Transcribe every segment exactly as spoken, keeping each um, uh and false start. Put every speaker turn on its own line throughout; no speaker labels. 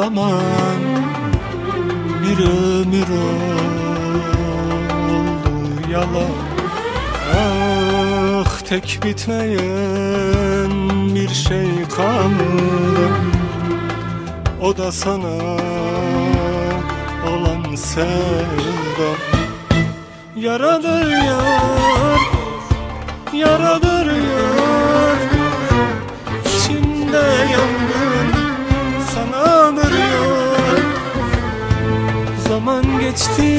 zaman bir ömür oldu yalan. Ah, tek bitmeyen bir şey kaldı, o da sana olan sevdam. Yaradır yar, yaradır yar, içimde yangın sana anırıyor. Zaman geçti,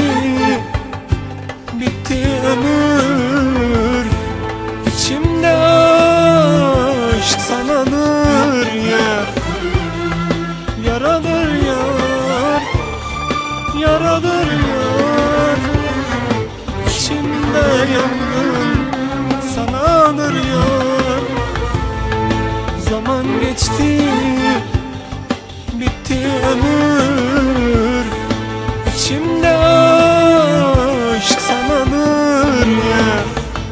bitti ömür, içimde aşk sananır ya. Yaradır yar, yaradır yar, içimde yangın sana anırıyor. Zaman geçti, bitti ömür, içimde aşk sananır ya.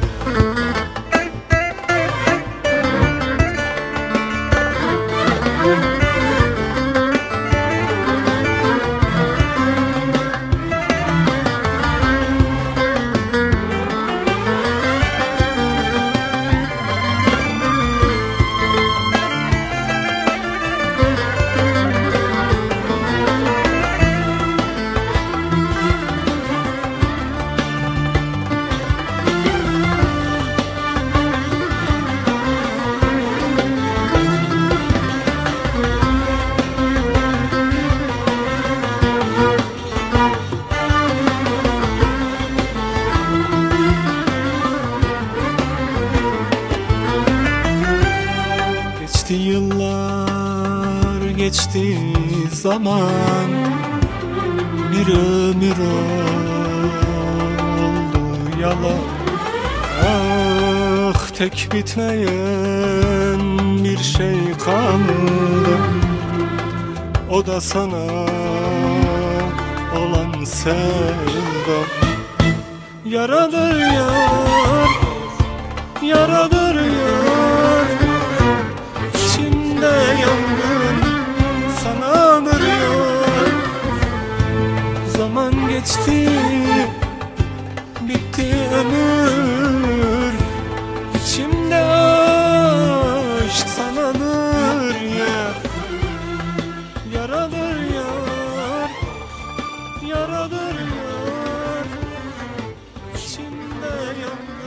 Geçti yıllar, geçti zaman, bir ömür oldu yalan. Ah, tek bitmeyen bir şey kaldı, o da sana olan sevdam. Yaradır yar, yaradır yar, içimde yangın sana anırıyor. Zaman geçti, bitti ömür, içimde aşk sananır ya. Yaradır yar, yaradır yar, içimde yangın